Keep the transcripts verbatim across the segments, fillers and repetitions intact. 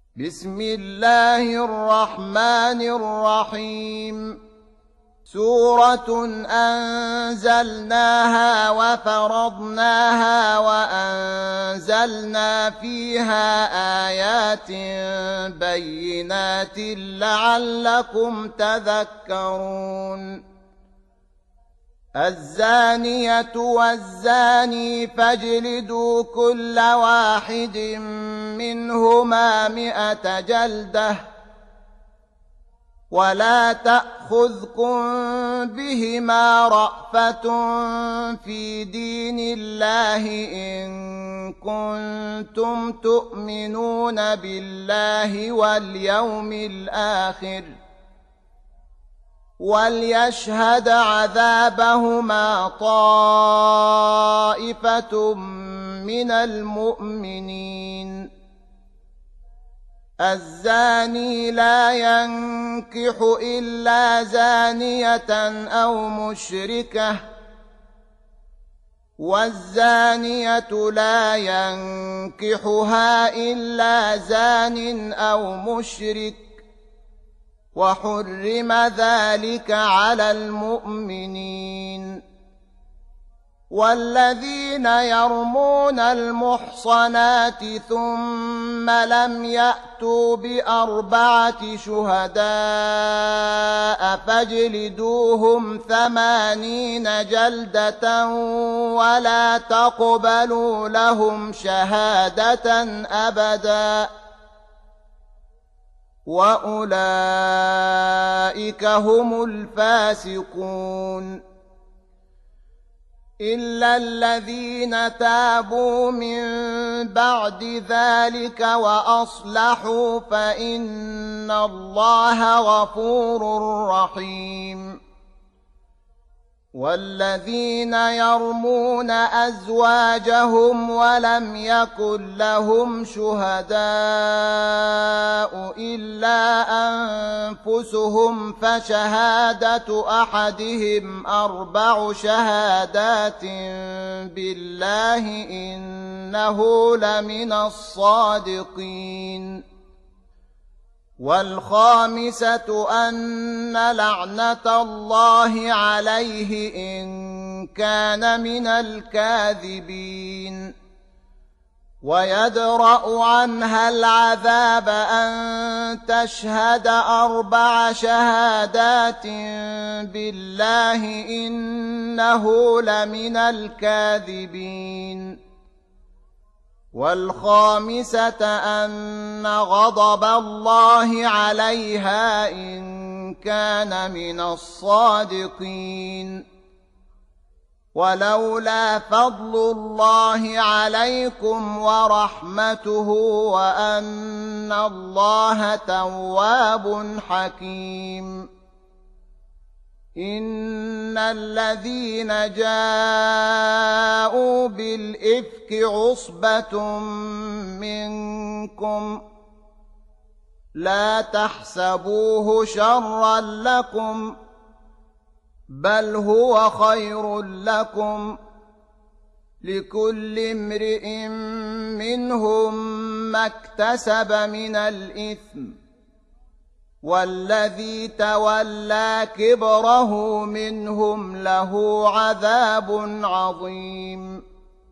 بسم الله الرحمن الرحيم سورة أنزلناها وفرضناها وأنزلنا فيها آيات بينات لعلكم تذكرون الزانية والزاني فاجلدوا كل واحد منهما مئة جلدة ولا تأخذكم بهما رأفة في دين الله إن كنتم تؤمنون بالله واليوم الآخر وليشهد عذابهما طائفة من المؤمنين الزاني لا ينكح إلا زانية أو مشركة والزانية لا ينكحها إلا زان أو مشرك وحرم ذلك على المؤمنين والذين يرمون المحصنات ثم لم يأتوا بأربعة شهداء فاجلدوهم ثمانين جلدة ولا تقبلوا لهم شهادة أبدا وأولئك هم الفاسقون إلا الذين تابوا من بعد ذلك وأصلحوا فإن الله غفور رحيم والذين يرمون أزواجهم ولم يكن لهم شهداء إلا أنفسهم فشهادة أحدهم أربع شهادات بالله إنه لمن الصادقين والخامسة أن لعنة الله عليه إن كان من الكاذبين ويدرأ عنها العذاب أن تشهد أربع شهادات بالله إنه لمن الكاذبين والخامسة أن غضب الله عليها إن كان من الصادقين ولولا فضل الله عليكم ورحمته وأن الله تواب حكيم إن الذين جاءوا بالإفك عصبة منكم لا تحسبوه شرا لكم بل هو خير لكم لكل امرئ منهم ما اكتسب من الإثم والذي تولى كبره منهم له عذاب عظيم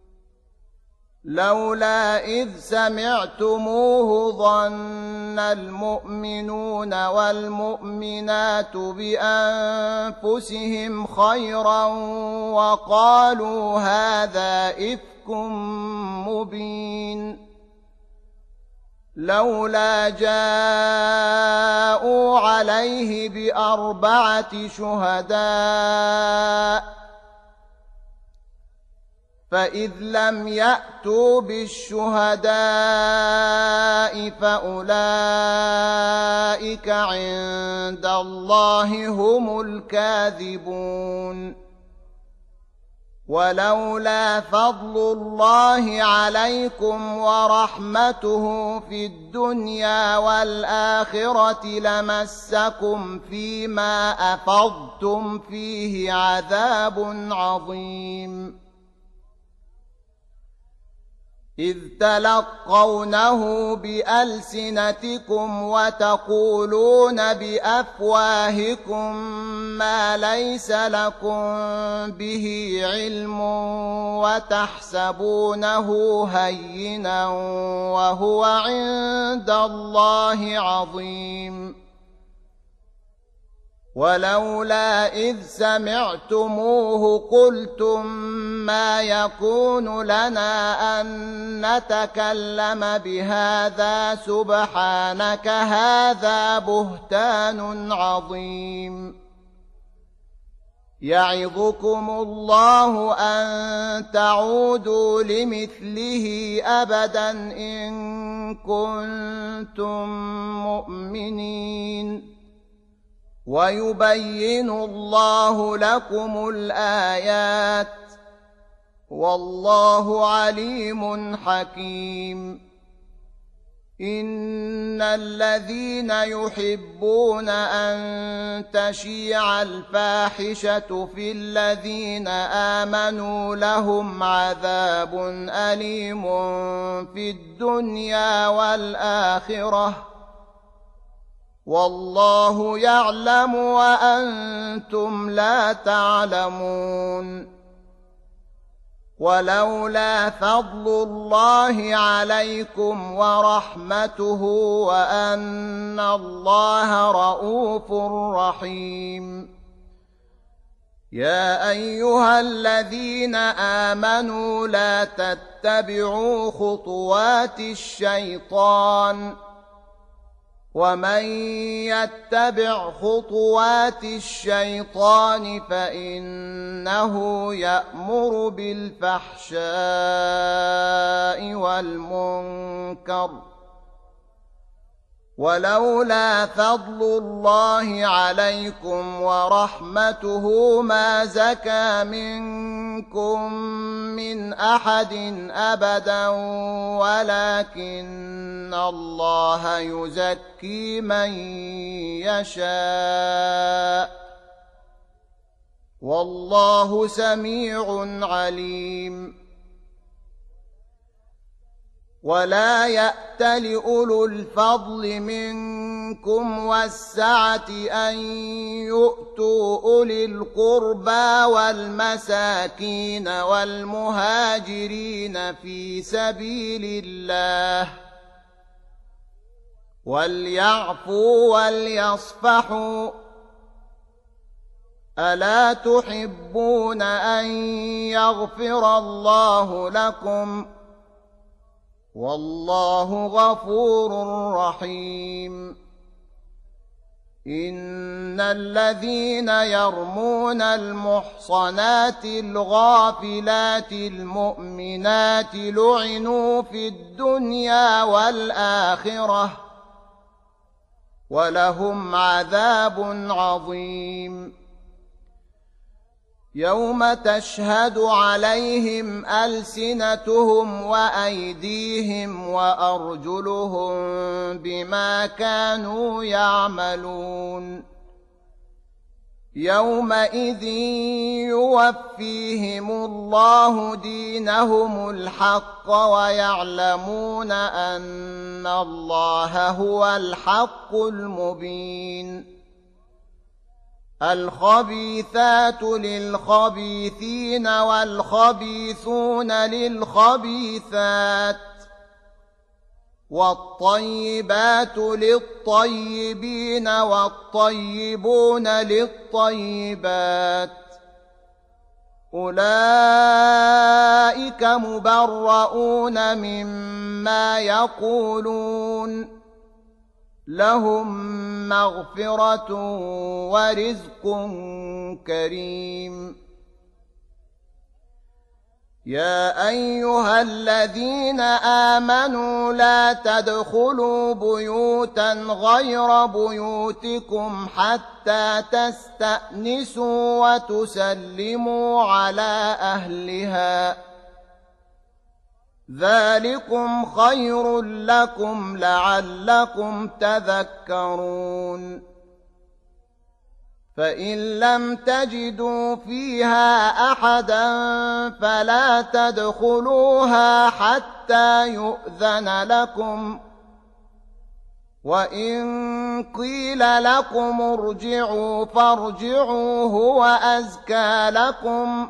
لولا إذ سمعتموه ظن المؤمنون والمؤمنات بأنفسهم خيرا وقالوا هذا إفك مبين لولا جاءوا عليه بأربعة شهداء فإذ لم يأتوا بالشهداء فأولئك عند الله هم الكاذبون ولولا فضل الله عليكم ورحمته في الدنيا والآخرة لمسكم فيما أفضتم فيه عذاب عظيم إذ تلقونه بألسنتكم وتقولون بأفواهكم ما ليس لكم به علم وتحسبونه هينا وهو عند الله عظيم. ولولا إذ سمعتموه قلتم ما يكون لنا أن نتكلم بهذا سبحانك هذا بهتان عظيم. يعظكم الله أن تعودوا لمثله أبدا إن كنتم مؤمنين. ويبين الله لكم الآيات والله عليم حكيم. إن الذين يحبون أن تشيع الفاحشة في الذين آمنوا لهم عذاب أليم في الدنيا والآخرة والله يعلم وأنتم لا تعلمون. ولولا فضل الله عليكم ورحمته وأن الله رءوف رحيم. يا أيها الذين آمنوا لا تتبعوا خطوات الشيطان ومن يتبع خطوات الشيطان فإنه يأمر بالفحشاء والمنكر. ولولا فضل الله عليكم ورحمته ما زكى منكم من أحد أبدا ولكن الله يزكي من يشاء والله سميع عليم. ولا يأتل أولو الفضل منكم والسعة أن يؤتوا أولي القربى والمساكين والمهاجرين في سبيل الله وليعفوا وليصفحوا ألا تحبون أن يغفر الله لكم والله غفور رحيم. إن الذين يرمون المحصنات الغافلات المؤمنات لعنوا في الدنيا والآخرة ولهم عذاب عظيم. يوم تشهد عليهم ألسنتهم وأيديهم وأرجلهم بما كانوا يعملون. يومئذ يوفيهم الله دينهم الحق ويعلمون أن الله هو الحق المبين. الخبيثات للخبيثين والخبيثون للخبيثات والطيبات للطيبين والطيبون للطيبات أولئك مبرؤون مما يقولون لهم مغفرة ورزق كريم. يا أيها الذين آمنوا لا تدخلوا بيوتا غير بيوتكم حتى تستأنسوا وتسلموا على أهلها ذلكم خير لكم لعلكم تذكرون. فإن لم تجدوا فيها أحدا فلا تدخلوها حتى يؤذن لكم، وإن قيل لكم ارجعوا فارجعوا هو أزكى لكم،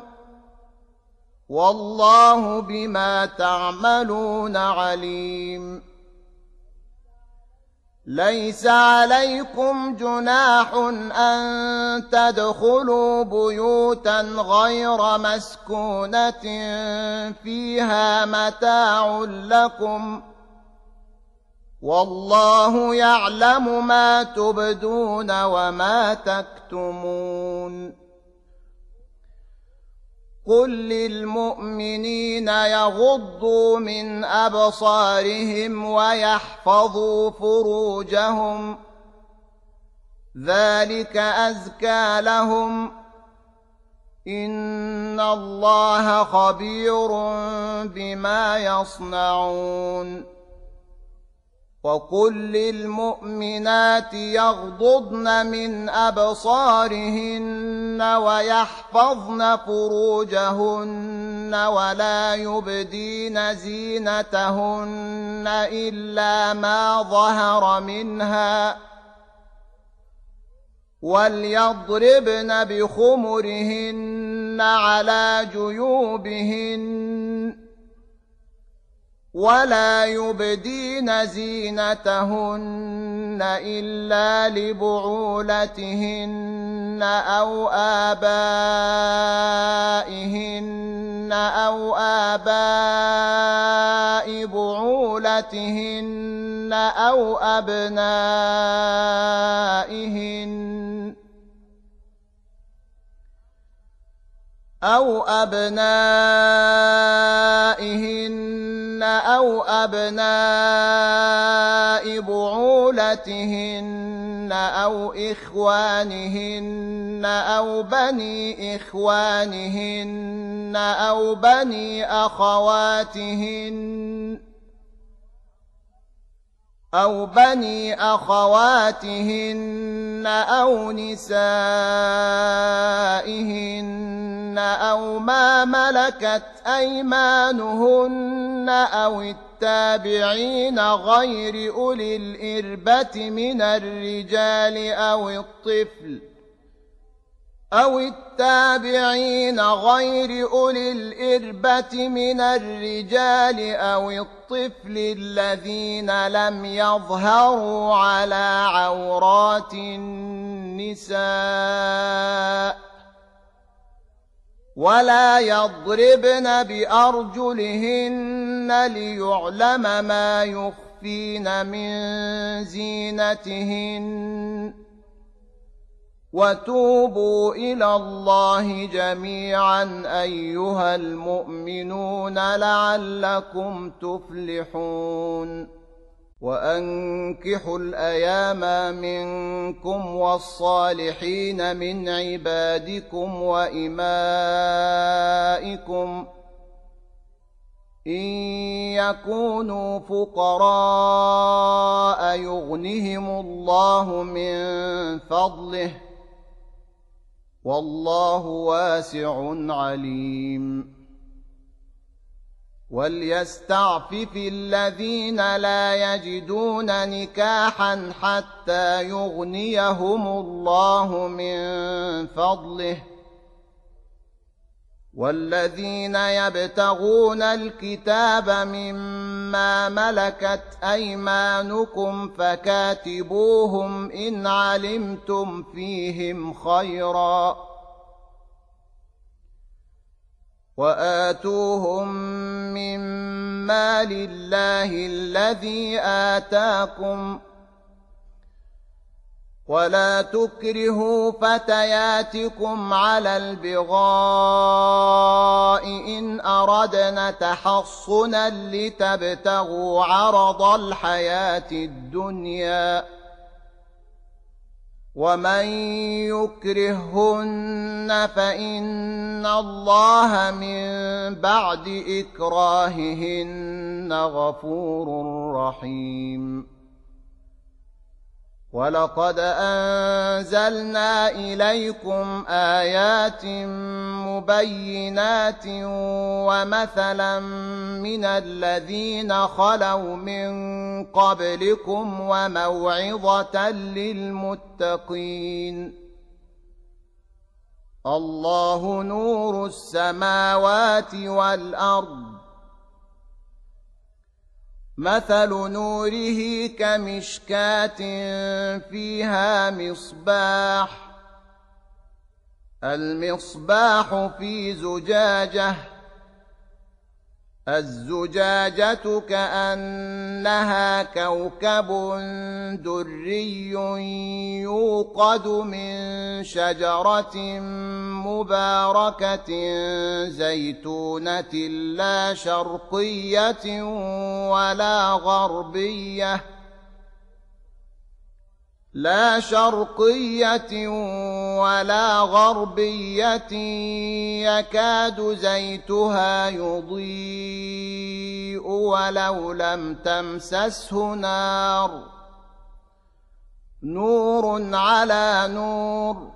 والله بما تعملون عليم. ليس عليكم جناح أن تدخلوا بيوتا غير مسكونة فيها متاع لكم، والله يعلم ما تبدون وما تكتمون. قل للمؤمنين يغضوا من أبصارهم ويحفظوا فروجهم، ذلك أزكى لهم، إن الله خبير بما يصنعون. وقل للمؤمنات يغضضن من أبصارهن ويحفظن فروجهن ولا يبدين زينتهن إلا ما ظهر منها، وليضربن بخمرهن على جيوبهن، ولا يبدين زينتهن إلا لبعولتهن أو آبائهن أو آباء بعولتهن أو أبنائهن أو أبنائهن أو أبناء بعولتهن أو إخوانهن أو بني إخوانهن أو بني أخواتهن أو بني أخواتهن أو نسائهن أو ما ملكت أيمانهن أو التابعين غير أولي الإربة من الرجال أو الطفل أو التابعين غير أولي الإربة من الرجال أو الطفل الذين لم يظهروا على عورات النساء، ولا يضربن بأرجلهن ليعلم ما يخفين من زينتهن. وتوبوا إلى الله جميعا أيها المؤمنون لعلكم تفلحون. وأنكحوا الأيام منكم والصالحين من عبادكم وإمائكم إن يكونوا فقراء يغنهم الله من فضله، والله واسع عليم. وليستعفف الذين لا يجدون نكاحا حتى يغنيهم الله من فضله، والذين يبتغون الكتاب مما ملكت أيمانكم فكاتبوهم إن علمتم فيهم خيرا، وآتوهم من مال الله الذي آتاكم، ولا تكرهوا فتياتكم على البغاء إن أردنا تحصنا لتبتغوا عرض الحياة الدنيا، ومن يكرههن فإن الله من بعد إكراههن غفور رحيم. ولقد أنزلنا إليكم آيات مبينات ومثلا من الذين خلوا من قبلكم وموعظة للمتقين الله نور السماوات والأرض مثل نوره كمشكاة فيها مصباح المصباح في زجاجة الزجاجة كأنها كوكب دري يوقد من شجرة مباركة زيتونة لا شرقية ولا غربية لا شرقية ولا غربية يكاد زيتها يضيء ولو لم تمسسه نار نور على نور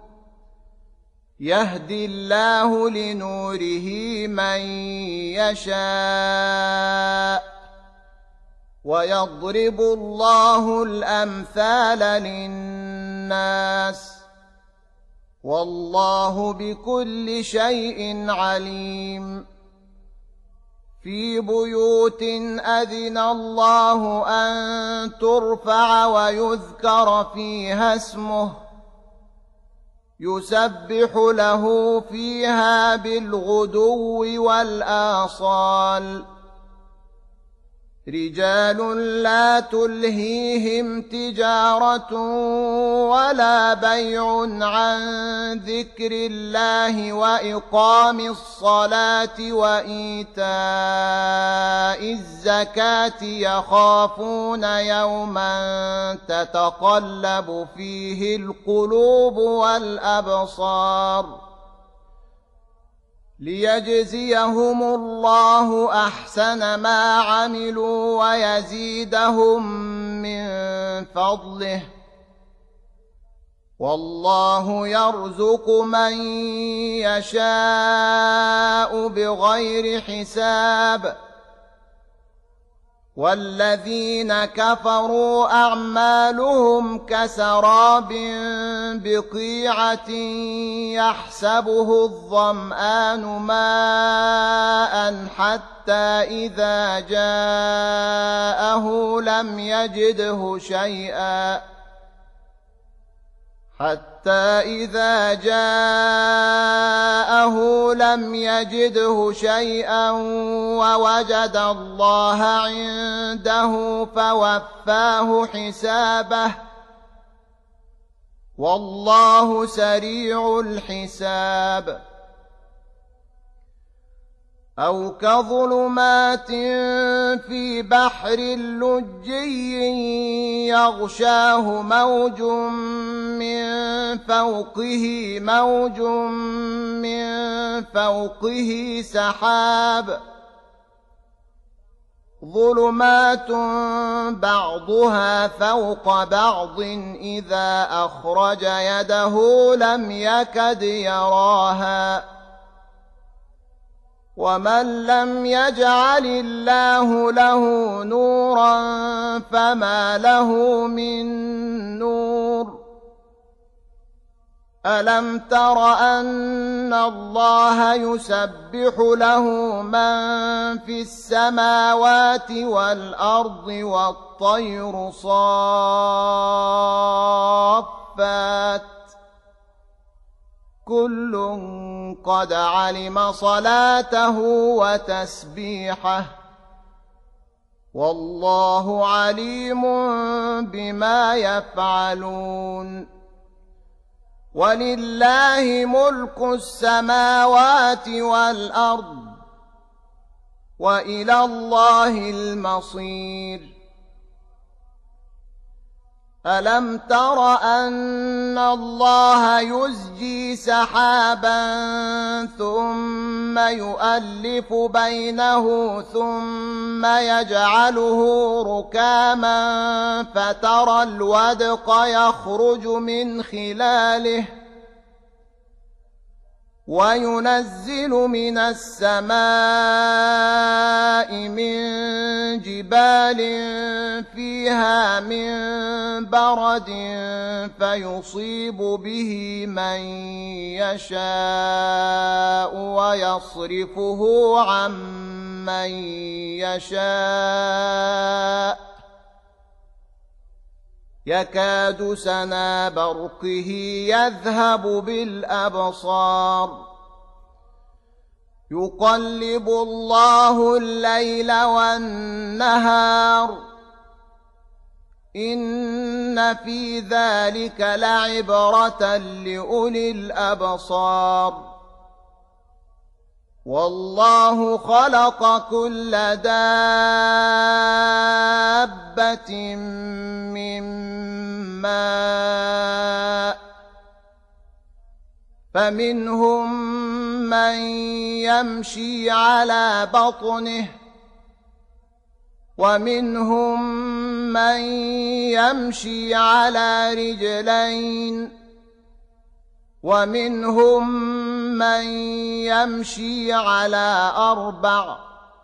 يهدي الله لنوره من يشاء ويضرب الله الأمثال للناس والله بكل شيء عليم في بيوت أذن الله أن ترفع ويذكر فيها اسمه يسبح له فيها بالغدو والآصال رجال لا تلهيهم تجارة ولا بيع عن ذكر الله وإقام الصلاة وإيتاء الزكاة يخافون يوما تتقلب فيه القلوب والأبصار ليجزيهم الله أحسن ما عملوا ويزيدهم من فضله والله يرزق من يشاء بغير حساب والذين كفروا أعمالهم كسراب بقيعة يحسبه الظمآن ماء حتى إذا جاءه لم يجده شيئا حتى إذا جاءه لم يجده شيئا ووجد الله عنده فوفاه حسابه والله سريع الحساب أو كظلمات في بحر لجي يغشاه موج من فوقه موج من فوقه سحاب ظلمات بعضها فوق بعض إذا أخرج يده لم يكد يراها ومن لم يجعل الله له نورا فما له من نور ألم تر أن الله يسبح له من في السماوات والأرض والطير صافات كل قد علم صلاته وتسبيحه والله عليم بما يفعلون ولله ملك السماوات والأرض وإلى الله المصير ألم تر أن الله يزجي سحابا ثم يؤلف بينه ثم يجعله ركاما فترى الودق يخرج من خلاله وينزل من السماء من جبال فيها من برد فيصيب به من يشاء ويصرفه عن من يشاء يكاد سنا برقه يذهب بالأبصار يقلب الله الليل والنهار إن في ذلك لعبرة لأولي الأبصار والله خلق كل دابة من ماء فمنهم من يمشي على بطنه ومنهم من يمشي على رجلين ومنهم من يمشي على أربع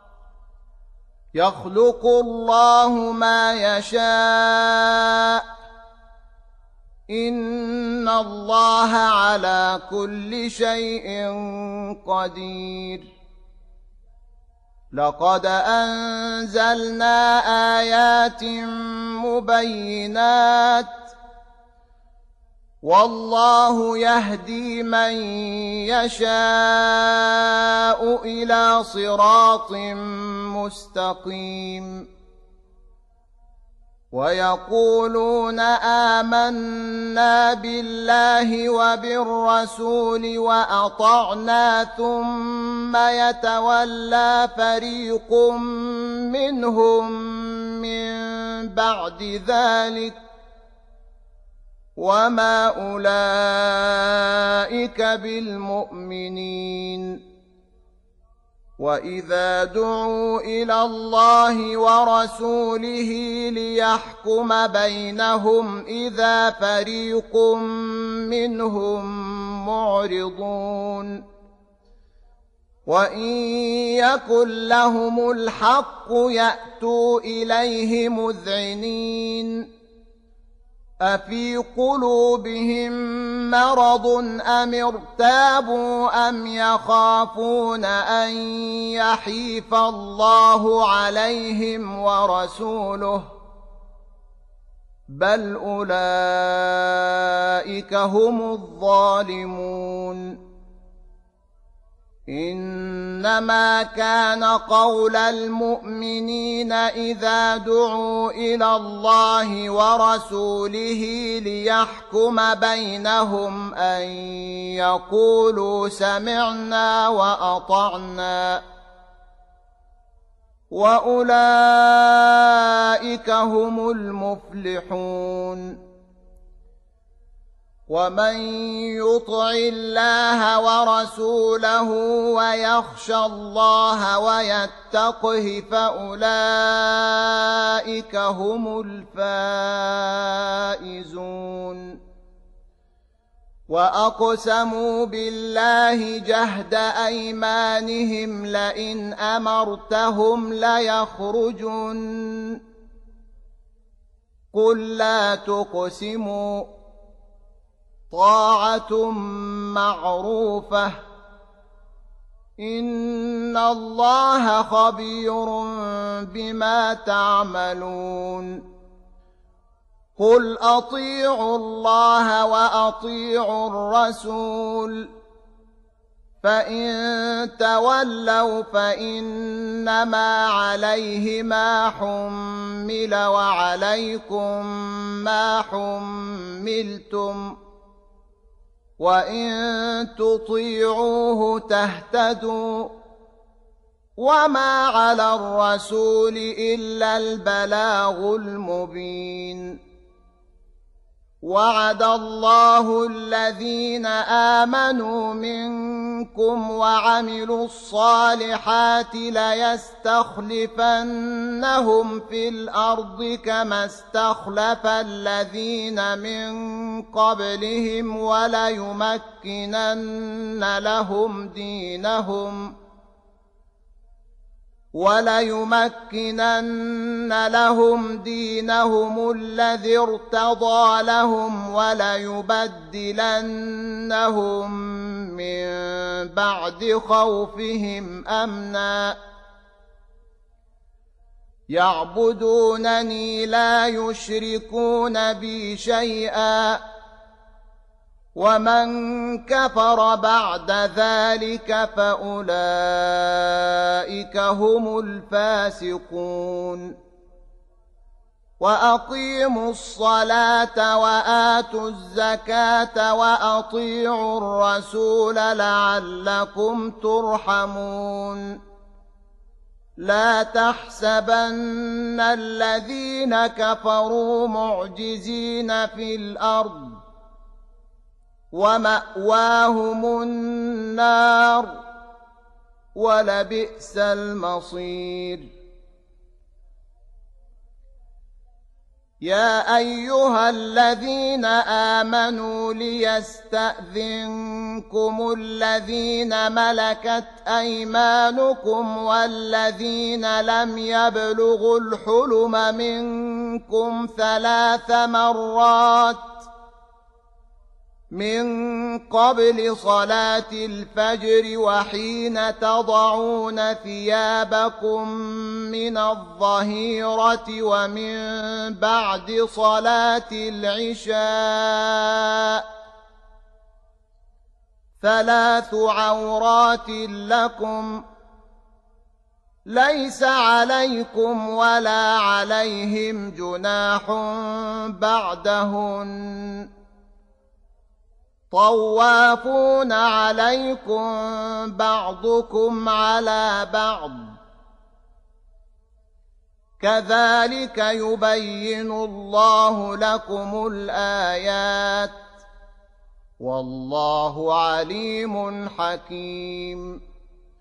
يخلق الله ما يشاء إن الله على كل شيء قدير لقد أنزلنا آيات مبينات والله يهدي من يشاء إلى صراط مستقيم ويقولون آمنا بالله وبالرسول وأطعنا ثم يتولى فريق منهم من بعد ذلك وما أولئك بالمؤمنين وإذا دعوا إلى الله ورسوله ليحكم بينهم إذا فريق منهم معرضون وإن يكن لهم الحق يأتوا إليه مذعنين أفي قلوبهم مرض أم ارتابوا أم يخافون أن يحيف الله عليهم ورسوله بل أولئك هم الظالمون إنما كان قول المؤمنين إذا دعوا إلى الله ورسوله ليحكم بينهم أن يقولوا سمعنا وأطعنا وأولئك هم المفلحون ومن يطع الله ورسوله ويخشى الله ويتقه فأولئك هم الفائزون وأقسموا بالله جهد أيمانهم لئن أمرتهم ليخرجن قل لا تقسموا طاعة معروفة إن الله خبير بما تعملون قل أطيعوا الله وأطيعوا الرسول فإن تولوا فإنما عليه ما حمل وعليكم ما حملتم وإن تطيعوه تهتدوا وما على الرسول إلا البلاغ المبين وعد الله الذين آمنوا منكم وعملوا الصالحات ليستخلفنهم في الأرض كما استخلف الذين من قبلهم وليمكنن لهم دينهم وليمكنن لهم دينهم الذي ارتضى لهم وليبدلنهم من بعد خوفهم أمنا يعبدونني لا يشركون بي شيئا ومن كفر بعد ذلك فأولئك هم الفاسقون وأقيموا الصلاة وآتوا الزكاة وأطيعوا الرسول لعلكم ترحمون لا تحسبن الذين كفروا معجزين في الأرض ومأواهم النار ولبئس المصير يا أيها الذين آمنوا ليستأذنكم الذين ملكت أيمانكم والذين لم يبلغوا الحلم منكم ثلاث مرات من قبل صلاة الفجر وحين تضعون ثيابكم من الظهيرة ومن بعد صلاة العشاء ثلاث عورات لكم ليس عليكم ولا عليهم جناح بعدهن طوافون عليكم بعضكم على بعض كذلك يبين الله لكم الآيات والله عليم حكيم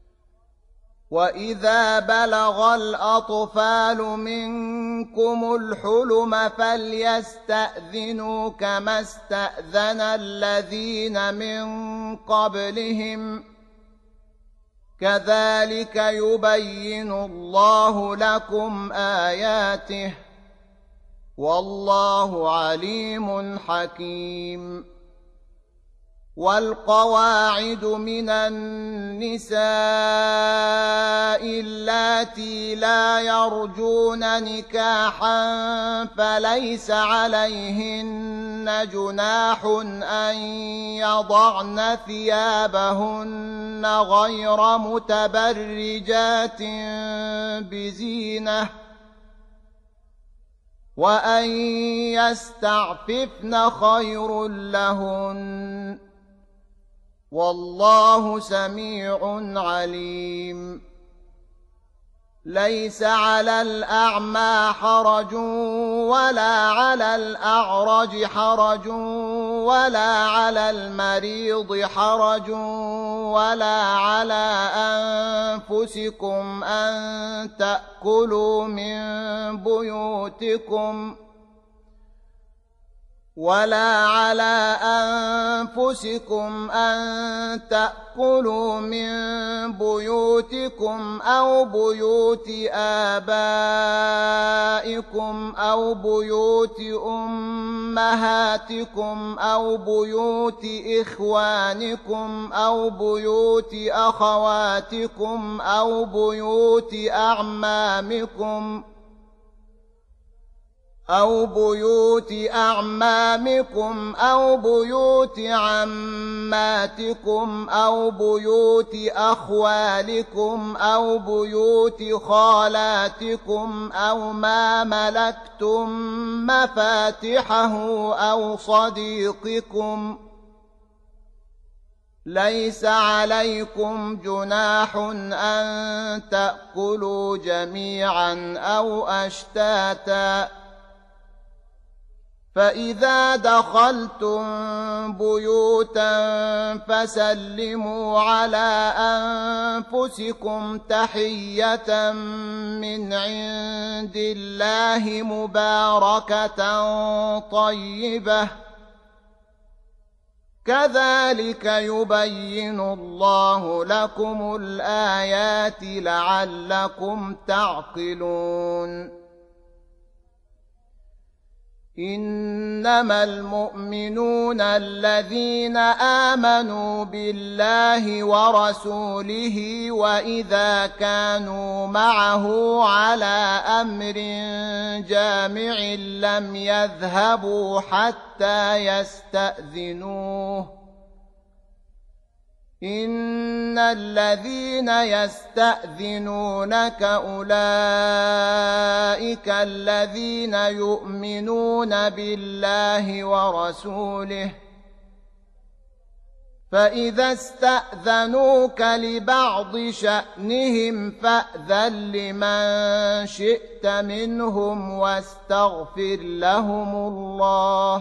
وإذا بلغ الأطفال منكم الحلم فليستأذنوا كما استأذن الذين من قبلهم كذلك يبين الله لكم آياته والله عليم حكيم والقواعد من النساء اللاتي لا يرجون نكاحا فليس عليهن جناح أن يضعن ثيابهن غير متبرجات بزينة وأن يستعففن خير لهن والله سميع عليم ليس على الأعمى حرج ولا على الأعرج حرج ولا على المريض حرج ولا على أنفسكم أن تأكلوا من بيوتكم ولا على أنفسكم أن تأكلوا من بيوتكم أو بيوت آبائكم أو بيوت أمهاتكم أو بيوت إخوانكم أو بيوت أخواتكم أو بيوت أعمامكم أو بيوت أعمامكم أو بيوت عماتكم أو بيوت أخوالكم أو بيوت خالاتكم أو ما ملكتم مفاتحه أو صديقكم ليس عليكم جناح أن تأكلوا جميعا أو أشتاتا فإذا دخلتم بيوتا فسلموا على أنفسكم تحية من عند الله مباركة طيبة كذلك يبين الله لكم الآيات لعلكم تعقلون إنما المؤمنون الذين آمنوا بالله ورسوله وإذا كانوا معه على أمر جامع لم يذهبوا حتى يستأذنوه إن الذين يستأذنونك أولئك الذين يؤمنون بالله ورسوله فإذا استأذنوك لبعض شأنهم فأذن لمن شئت منهم واستغفر لهم الله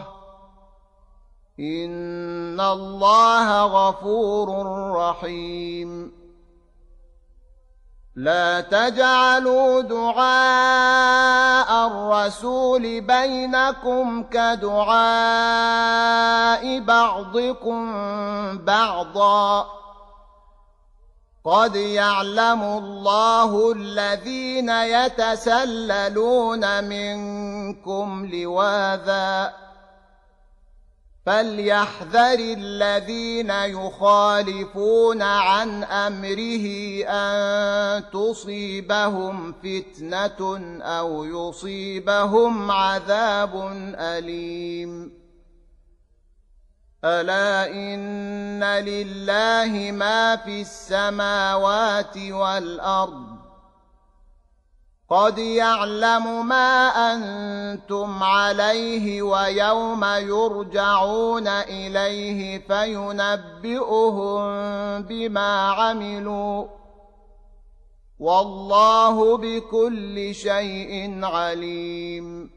إن الله غفور رحيم لا تجعلوا دعاء الرسول بينكم كدعاء بعضكم بعضا قد يعلم الله الذين يتسللون منكم لواذا فليحذر الذين يخالفون عن أمره أن تصيبهم فتنة أو يصيبهم عذاب أليم ألا إن لله ما في السماوات والأرض قد يعلم ما أنتم عليه ويوم يرجعون إليه فينبئهم بما عملوا والله بكل شيء عليم